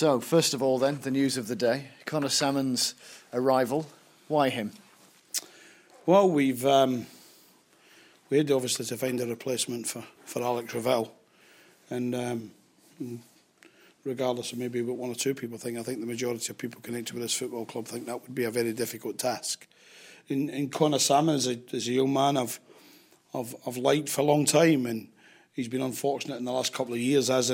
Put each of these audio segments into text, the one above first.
So, first of all then, the news of the day. Conor Salmon's arrival. Why him? Well, we had obviously to find a replacement for Alex Ravel. And regardless of maybe what one or two people think, I think the majority of people connected with this football club think that would be a very difficult task. In Conor Salmon is a young man I've liked for a long time, and he's been unfortunate in the last couple of years, I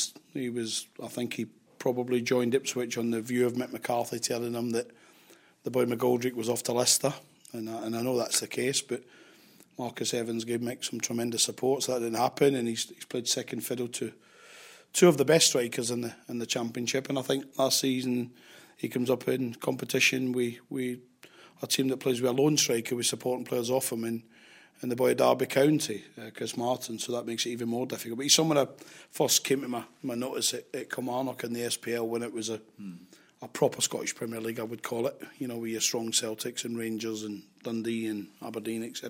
think he probably joined Ipswich on the view of Mick McCarthy telling him that the boy McGoldrick was off to Leicester, and I know that's the case, but Marcus Evans gave Mick some tremendous support, so that didn't happen, and he's played second fiddle to two of the best strikers in the Championship, and I think last season he comes up in competition. We a team that plays with a lone striker, we're supporting players off him, and the boy at Derby County, Chris Martin, so that makes it even more difficult. But he's someone that first came to my notice at Kilmarnock in the SPL when it was a proper Scottish Premier League, I would call it, with your strong Celtics and Rangers and Dundee and Aberdeen, etc.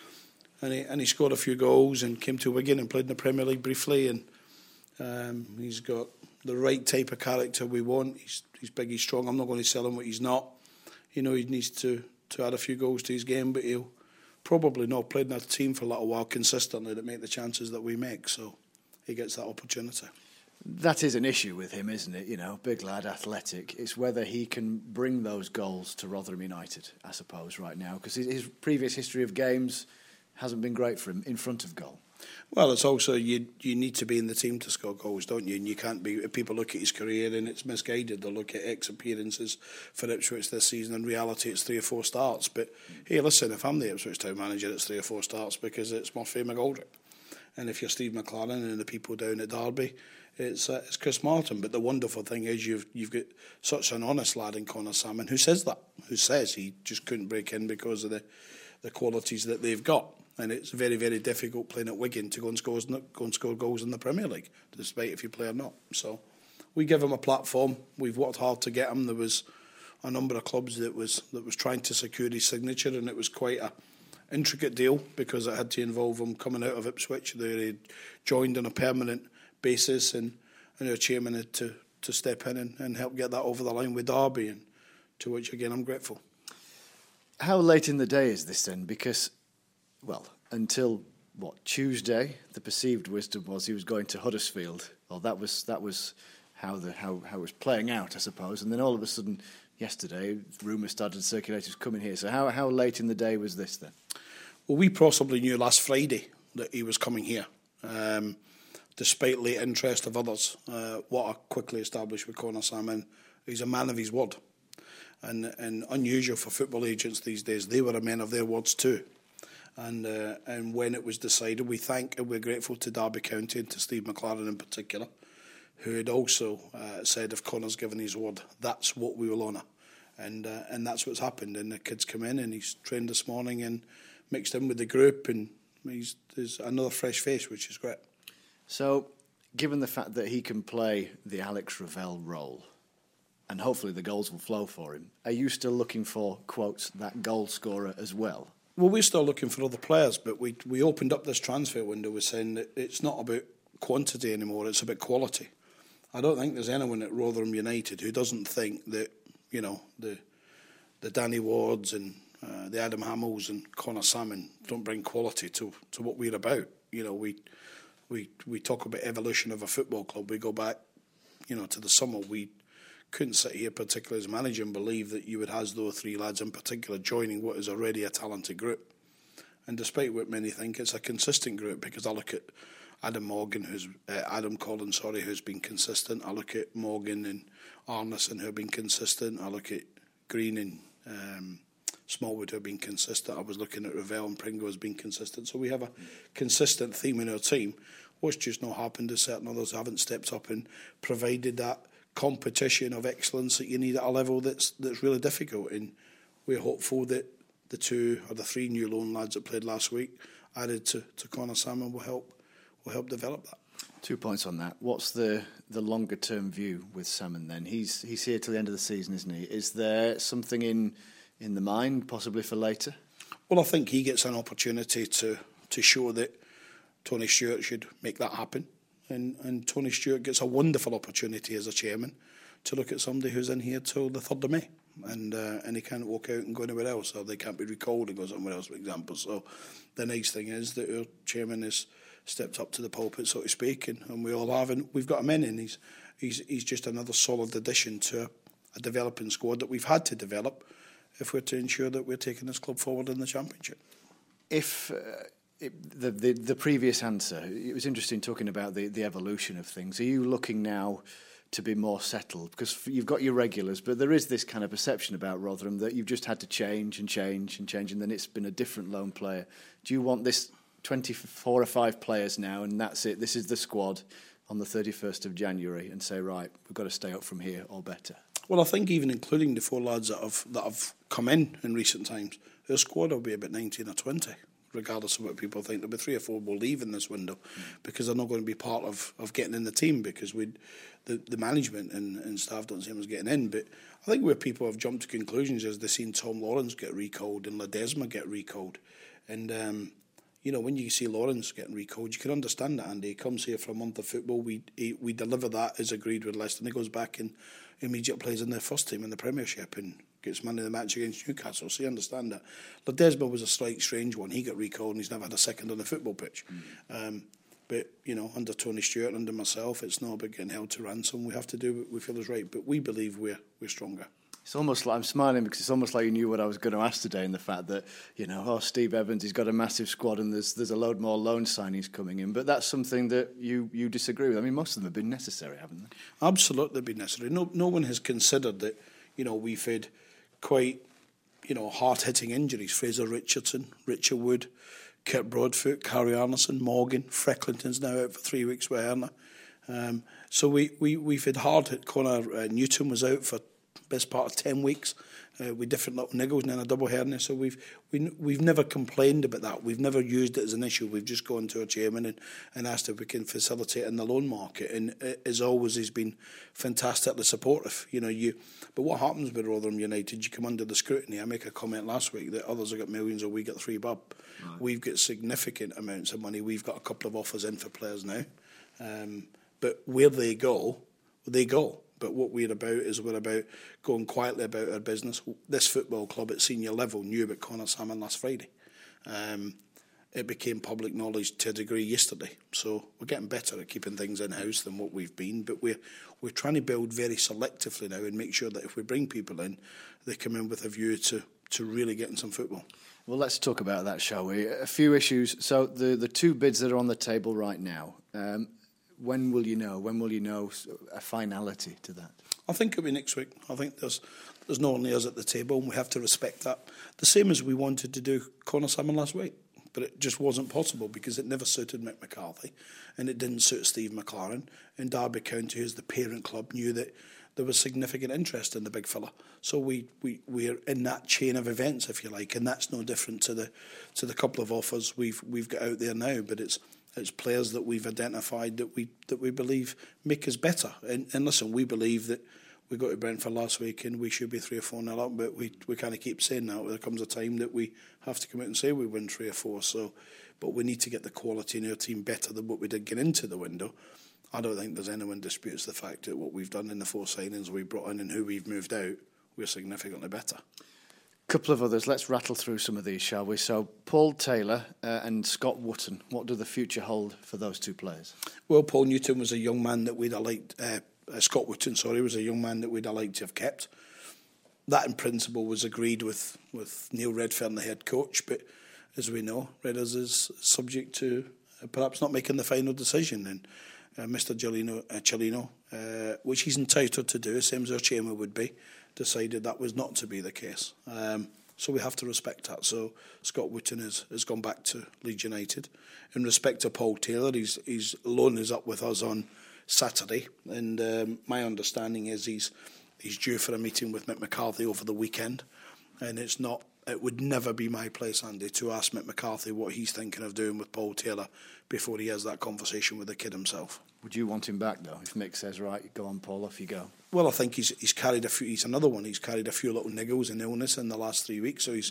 And he scored a few goals and came to Wigan and played in the Premier League briefly, and he's got the right type of character we want. He's big, he's strong. I'm not going to sell him what he's not. He needs to add a few goals to his game, but he'll probably not played in a team for a little while consistently to make the chances that we make, so he gets that opportunity. That is an issue with him, isn't it? Big lad, athletic. It's whether he can bring those goals to Rotherham United, I suppose, right now, because his previous history of games hasn't been great for him in front of goal. Well, it's also you need to be in the team to score goals, don't you? And you can't be. If people look at his career and it's misguided, they'll look at X appearances for Ipswich this season. In reality, it's 3 or 4 starts. But hey, listen, if I'm the Ipswich Town manager, it's 3 or 4 starts because it's Murphy McGoldrick. And if you're Steve McLaren and the people down at Derby, it's Chris Martin. But the wonderful thing is you've got such an honest lad in Conor Salmon who says he just couldn't break in because of the qualities that they've got. And it's very, very difficult playing at Wigan to go and score goals in the Premier League, despite if you play or not. So we give him a platform. We've worked hard to get him. There was a number of clubs that was trying to secure his signature, and it was quite a intricate deal because it had to involve him coming out of Ipswich. They joined on a permanent basis, and our chairman had to step in and help get that over the line with Derby, and to which again I'm grateful. How late in the day is this then? Because, well, until Tuesday, the perceived wisdom was he was going to Huddersfield. Well, that was how it was playing out, I suppose. And then all of a sudden, yesterday, rumours started to circulate he was coming here. So how late in the day was this then? Well, we possibly knew last Friday that he was coming here, despite late interest of others. What I quickly established with Conor Salmon, he's a man of his word, and unusual for football agents these days. They were a man of their words too. And when it was decided, we thank and we're grateful to Derby County and to Steve McLaren in particular, who had also said if Conor's given his word, that's what we will honour. And that's what's happened. And the kid's come in and he's trained this morning and mixed in with the group, and there's another fresh face, which is great. So, given the fact that he can play the Alex Ravel role, and hopefully the goals will flow for him, are you still looking for, quotes, that goal scorer as well? Well, we're still looking for other players, but we opened up this transfer window with saying that it's not about quantity anymore, it's about quality. I don't think there's anyone at Rotherham United who doesn't think that, the Danny Wards and the Adam Hamills and Conor Salmon don't bring quality to what we're about. We talk about evolution of a football club. We go back, to the summer. We couldn't sit here, particularly as manager, and believe that you would have those 3 lads in particular joining what is already a talented group. And despite what many think, it's a consistent group, because I look at Adam Collins, who's been consistent. I look at Morgan and Arneson, who have been consistent. I look at Green and Smallwood, who have been consistent. I was looking at Ravel and Pringle as being consistent. So we have a consistent theme in our team. What's just not happened is certain others haven't stepped up and provided that competition of excellence that you need at a level that's really difficult. And we're hopeful that the 2 or the 3 new loan lads that played last week, added to Conor Salmon, will help develop that. 2 points on that. What's the longer term view with Salmon then? He's here till the end of the season, isn't he? Is there something in the mind possibly for later? Well, I think he gets an opportunity to show that Tony Stewart should make that happen. And Tony Stewart gets a wonderful opportunity as a chairman to look at somebody who's in here till the 3rd of May. And he can't walk out and go anywhere else, or they can't be recalled and go somewhere else, for example. So the nice thing is that our chairman has stepped up to the pulpit, so to speak, and we all have, and we've got him in, and he's just another solid addition to a developing squad that we've had to develop if we're to ensure that we're taking this club forward in the Championship. If the previous answer, it was interesting talking about the evolution of things. Are you looking now to be more settled? Because you've got your regulars, but there is this kind of perception about Rotherham that you've just had to change, and then it's been a different lone player. Do you want this 24 or 5 players now, and that's it, this is the squad on the 31st of January, and say, right, we've got to stay up from here or better? Well, I think even including the 4 lads that have come in recent times, our squad will be about 19 or 20. Regardless of what people think, there'll be 3 or 4 will leave in this window because they're not going to be part of getting in the team, because the management and staff don't see them as getting in. But I think where people have jumped to conclusions is they've seen Tom Lawrence get recalled and Ledesma get recalled. And, when you see Lawrence getting recalled, you can understand that, Andy. He comes here for a month of football. We deliver that as agreed with Leicester, and he goes back and immediately plays in their first team in the Premiership and gets man of the match against Newcastle, so you understand that. Ledesma was a slight strange one. He got recalled and he's never had a second on the football pitch. But, under Tony Stewart, under myself, it's not about getting held to ransom. We have to do what we feel is right, but we believe we're stronger. It's almost like, I'm smiling because it's almost like you knew what I was going to ask today, in the fact that, Steve Evans, he's got a massive squad and there's a load more loan signings coming in. But that's something that you disagree with. I mean, most of them have been necessary, haven't they? Absolutely been necessary. No one has considered that, we've had quite, hard-hitting injuries. Fraser Richardson, Richard Wood, Kurt Broadfoot, Carrie Arneson, Morgan, Frecklington's now out for 3 weeks with hernia. So we've had hard hit. Connor Newton was out for best part of 10 weeks with different little niggles and then a double hernia. So we've never complained about that. We've never used it as an issue. We've just gone to our chairman and asked if we can facilitate in the loan market. And as always, he's been fantastically supportive. But what happens with Rotherham United? You come under the scrutiny. I make a comment last week that others have got millions or we got 3 bob. Right. We've got significant amounts of money. We've got a couple of offers in for players now. But where they go, they go. But what we're about going quietly about our business. This football club at senior level knew about Connor Salmon last Friday. It became public knowledge to a degree yesterday. So we're getting better at keeping things in-house than what we've been. But we're trying to build very selectively now and make sure that if we bring people in, they come in with a view to really getting some football. Well, let's talk about that, shall we? A few issues. So the 2 bids that are on the table right now, when will you know? When will you know a finality to that? I think it'll be next week. I think there's no only us at the table, and we have to respect that. The same as we wanted to do Connor Salmon last week, but it just wasn't possible because it never suited Mick McCarthy, and it didn't suit Steve McLaren. And Derby County, who's the parent club, knew that there was significant interest in the big fella. So we're in that chain of events, if you like, and that's no different to the couple of offers we've got out there now. But it's players that we've identified that we believe make us better. And listen, we believe that we got to Brentford last week and we should be 3 or 4-0 up, but we kind of keep saying that. There comes a time that we have to come out and say we win 3 or 4. So, but we need to get the quality in our team better than what we did get into the window. I don't think there's anyone disputes the fact that what we've done in the 4 signings we brought in and who we've moved out, we're significantly better. Couple of others. Let's rattle through some of these, shall we? So, Paul Taylor and Scott Wootton. What do the future hold for those 2 players? Well, Paul Newton was a young man that we'd have liked. Scott Wootton, was a young man that we'd have liked to have kept. That, in principle, was agreed with Neil Redfern, the head coach. But as we know, Redders is subject to perhaps not making the final decision. And Mr. Cellino, which he's entitled to do, same as our chairman would be, decided that was not to be the case. So we have to respect that. So Scott Wootton has gone back to Leeds United. In respect to Paul Taylor, his loan is up with us on Saturday, and my understanding is he's due for a meeting with Mick McCarthy over the weekend, and it would never be my place, Andy, to ask Mick McCarthy what he's thinking of doing with Paul Taylor before he has that conversation with the kid himself. Would you want him back, though, if Mick says, right, go on, Paul, off you go? Well, I think he's carried a few. He's another one. He's carried a few little niggles and illness in the last 3 weeks, so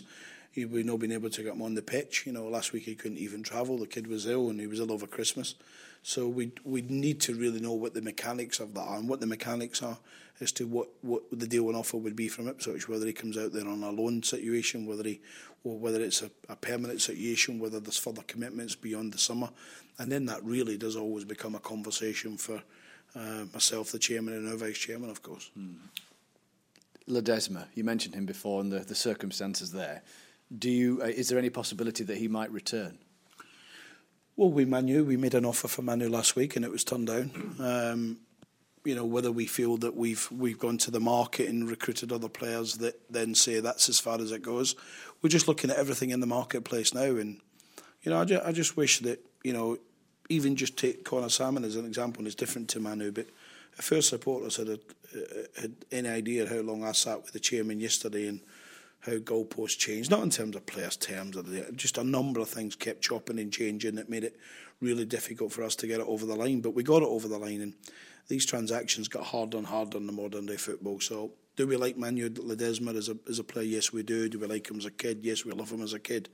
we've not been able to get him on the pitch. Last week he couldn't even travel. The kid was ill and he was ill over Christmas. So we need to really know what the mechanics of that are and what the mechanics are as to what the deal and offer would be from Ipswich, whether he comes out there on a loan situation, whether it's a permanent situation, whether there's further commitments beyond the summer. And then that really does always become a conversation for myself, the chairman, and our vice-chairman, of course. Ledesma, you mentioned him before and the circumstances there. Is there any possibility that he might return? Well, we made an offer for Manu last week and it was turned down. Whether we feel that we've gone to the market and recruited other players that then say that's as far as it goes. We're just looking at everything in the marketplace now, and I just wish that even just take Connor Salmon as an example, and it's different to Manu, but if our supporters had any idea how long I sat with the chairman yesterday and how goalposts changed, not in terms of players' terms, just a number of things kept chopping and changing that made it really difficult for us to get it over the line. But we got it over the line, and these transactions got harder and harder in the modern day football. So do we like Manu Ledesma as a player? Yes, we do. Do we like him as a kid? Yes, we love him as a kid.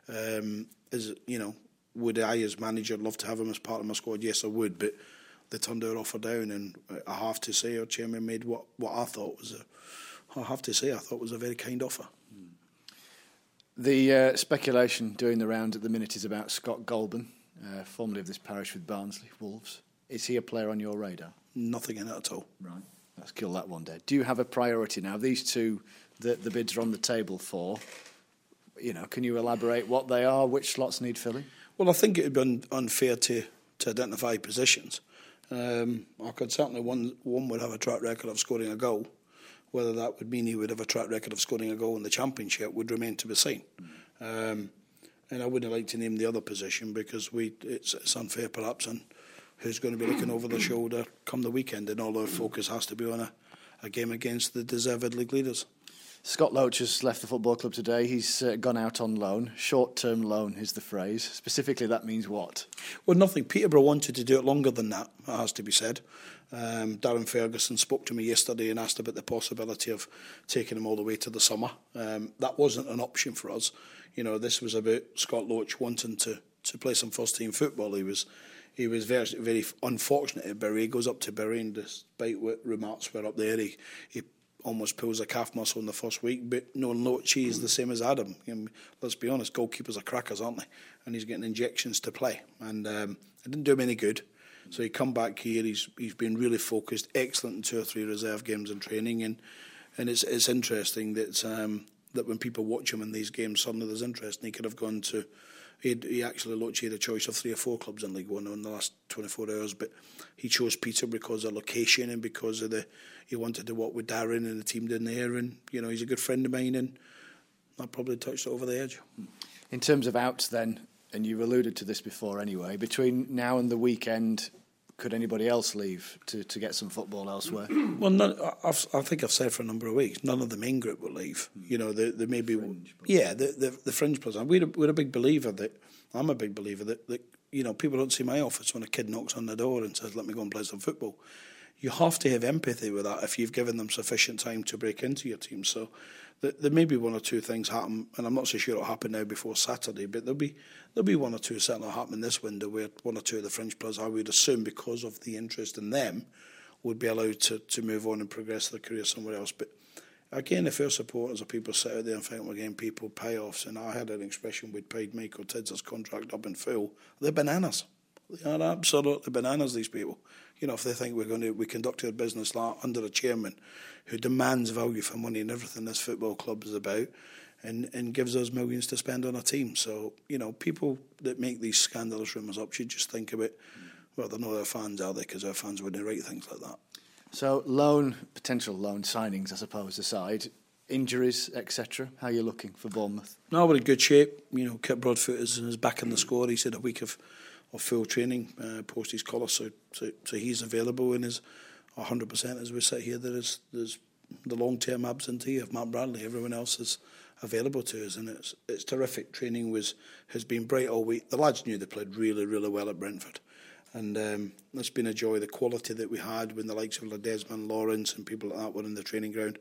Would I as manager love to have him as part of my squad? Yes, I would. But they turned our offer down, and I have to say our chairman made what I thought was a very kind offer. The speculation doing the round at the minute is about Scott Golban, formerly of this parish with Barnsley Wolves. Is he a player on your radar? Nothing in it at all. Right. Let's kill that one dead. Do you have a priority now? These two that the bids are on the table for, can you elaborate what they are, which slots need filling? Well, I think it would be unfair to identify positions. I could certainly, one would have a track record of scoring a goal. Whether that would mean he would have a track record of scoring a goal in the Championship would remain to be seen. And I wouldn't like to name the other position because it's unfair perhaps on who's going to be looking over the shoulder come the weekend, and all our focus has to be on a game against the deserved league leaders. Scott Loach has left the football club today. He's gone out on loan. Short-term loan is the phrase. Specifically, that means what? Well, nothing. Peterborough wanted to do it longer than that, it has to be said. Darren Ferguson spoke to me yesterday and asked about the possibility of taking him all the way to the summer. That wasn't an option for us. This was about Scott Loach wanting to play some first-team football. He was very, very unfortunate at Bury. He goes up to Bury, and despite what remarks were up there, he almost pulls a calf muscle in the first week. But no, Loach is the same as Adam. Let's be honest, goalkeepers are crackers, aren't they? And he's getting injections to play, and it didn't do him any good. So he come back here. He's been really focused, excellent in 2 or 3 reserve games and training, and it's interesting that when people watch him in these games, suddenly there's interest. And he could have gone to. He actually Loach had a choice of 3 or 4 clubs in League One in the last 24 hours, but he chose Peter because of location and because of he wanted to work with Darren and the team down there, and he's a good friend of mine, and I probably touched it over the edge. In terms of outs, then, and you've alluded to this before anyway, between now and the weekend, could anybody else leave to get some football elsewhere? Well, I think I've said for a number of weeks, none of the main group will leave. There may be, the fringe players. We're a big believer that I'm a big believer that people don't see my office when a kid knocks on the door and says, "Let me go and play some football." You have to have empathy with that if you've given them sufficient time to break into your team. So there may be 1 or 2 things happen, and I'm not so sure it'll happen now before Saturday, but there'll be 1 or 2 certainly happen this window where 1 or 2 of the fringe players, I would assume, because of the interest in them, would be allowed to move on and progress their career somewhere else. But again, if our supporters or people sit out there and think we're getting people payoffs, and I had an expression, we'd paid Michael Tids' contract up in full, they're bananas. They are absolutely bananas, these people. If they think we conduct our business under a chairman who demands value for money and everything this football club is about, and gives us millions to spend on a team. So, people that make these scandalous rumours up should just think about, well, they're not our fans, are they? Because our fans wouldn't write things like that. So potential loan signings, I suppose, aside, injuries, etc., how are you looking for Bournemouth? No, we're in good shape. Kit Broadfoot is back in the squad. He's had a week of full training post his collar, so he's available and is 100% as we sit here. There's the long-term absentee of Matt Bradley. Everyone else is available to us, and it's terrific. Training has been bright all week. The lads knew they played really, really well at Brentford, and it's been a joy. The quality that we had when the likes of Ledesma and Lawrence and people like that were in the training ground,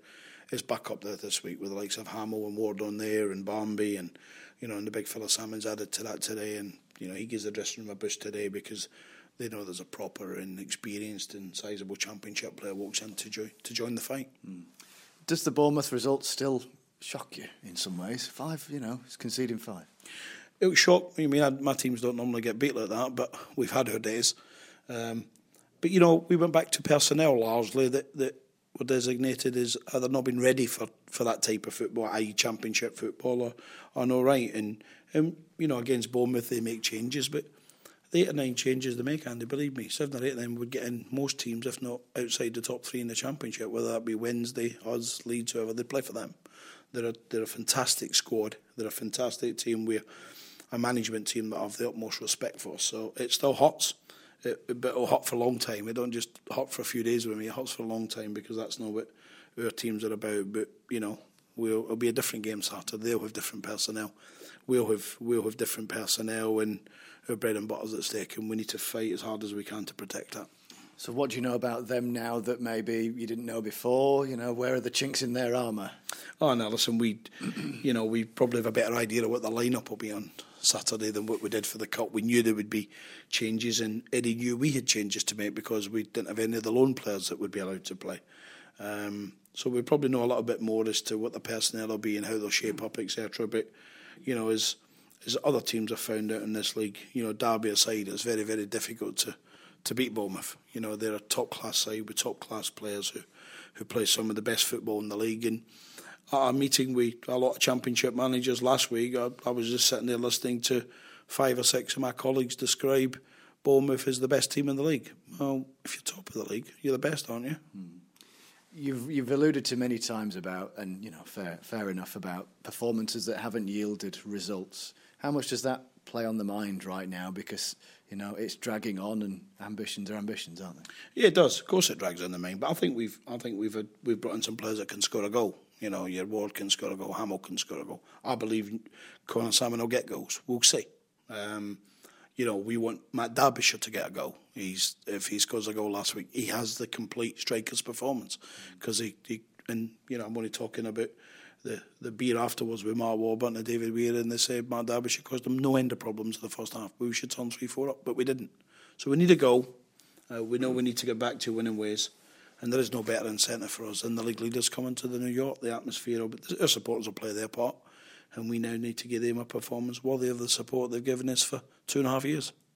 is back up there this week with the likes of Hamill and Ward on there and Barmby and and the big fella Salmon's added to that today, and he gives the dressing room a boost today because they know there's a proper and experienced and sizable Championship player walks in to join the fight. Does the Bournemouth result still shock you in some ways? 5, it's conceding 5. It would shock me. I mean, my teams don't normally get beat like that, but we've had our days. But we went back to personnel largely that were designated as either not been ready for that type of football, i.e. Championship football, or no right. And against Bournemouth they make changes, but the 8 or 9 changes they make, Andy, believe me, 7 or 8 of them would get in most teams, if not outside the top 3 in the Championship, whether that be Wednesday, us, Leeds, whoever, they play for them. They're a fantastic squad. They're a fantastic team. We're a management team that I have the utmost respect for. So it still hots. But it'll hot for a long time. It don't just hot for a few days with me. It hots for a long time because that's not what our teams are about. But it'll be a different game Saturday. They'll have different personnel. We'll have different personnel, and our bread and butter's at stake, and we need to fight as hard as we can to protect that. So what do you know about them now that maybe you didn't know before? Where are the chinks in their armour? Oh no, listen, we probably have a better idea of what the lineup will be on Saturday than what we did for the Cup. We knew there would be changes, and Eddie knew we had changes to make because we didn't have any of the loan players that would be allowed to play. So we probably know a little bit more as to what the personnel will be and how they'll shape up, etc. But as other teams have found out in this league, Derby aside, it's very, very difficult to beat Bournemouth. They're a top class side with top class players who play some of the best football in the league. And at our meeting with a lot of Championship managers last week, I was just sitting there listening to 5 or 6 of my colleagues describe Bournemouth as the best team in the league. Well, if you're top of the league, you're the best, aren't you? You've alluded to many times about, and fair enough, about performances that haven't yielded results. How much does that play on the mind right now? Because it's dragging on, and ambitions are ambitions, aren't they? Yeah, it does. Of course, it drags on the mind. But I think we've brought in some players that can score a goal. Your Ward can score a goal, Hamill can score a goal. I believe Conor Salmon will get goals. We'll see. We want Matt Derbyshire to get a goal. If he scores a goal last week, he has the complete striker's performance because I'm only talking about the beer afterwards with Mark Warburton and David Weir, and they said Matt Derbyshire caused them no end of problems in the first half. We should turn 3-4 up, but we didn't. So we need a goal. We know we need to get back to winning ways, and there is no better incentive for us than the league leaders coming to the New York. The atmosphere, our supporters will play their part, and we now need to give them a performance worthy of the support they've given us for 2.5 years.